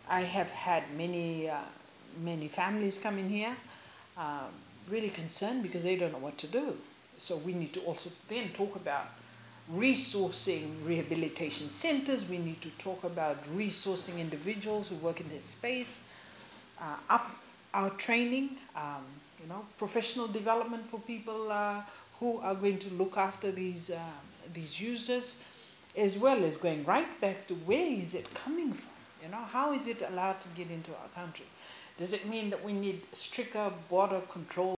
I have had many families come in here, really concerned because they don't know what to do. So we need to also then talk about resourcing rehabilitation centers. We need to talk about resourcing individuals who work in this space, up our training, professional development for people who are going to look after these users, as well as going right back to where is it coming from? How is it allowed to get into our country? Does it mean that we need stricter border control?